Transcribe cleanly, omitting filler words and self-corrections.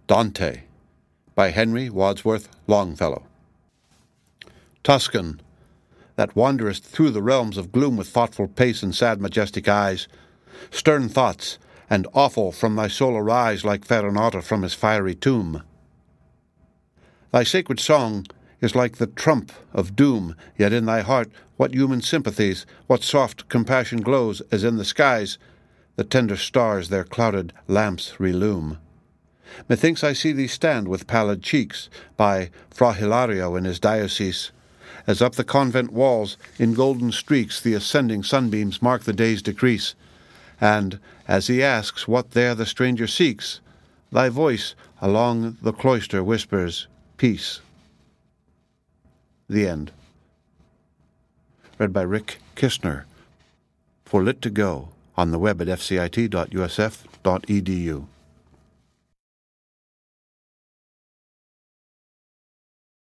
Dante, by Henry Wadsworth Longfellow. Tuscan, that wanderest through the realms of gloom with thoughtful pace and sad majestic eyes, stern thoughts and awful from thy soul arise like Farinata from his fiery tomb. Thy sacred song is like the trump of doom, yet in thy heart what human sympathies, what soft compassion glows, as in the skies the tender stars their clouded lamps relume. Methinks I see thee stand with pallid cheeks by Fra Hilario in his diocese, as up the convent walls in golden streaks the ascending sunbeams mark the day's decrease, and, as he asks what there the stranger seeks, thy voice along the cloister whispers, "Peace." The End. Read by Rick Kistner for Lit2Go on the web at fcit.usf.edu.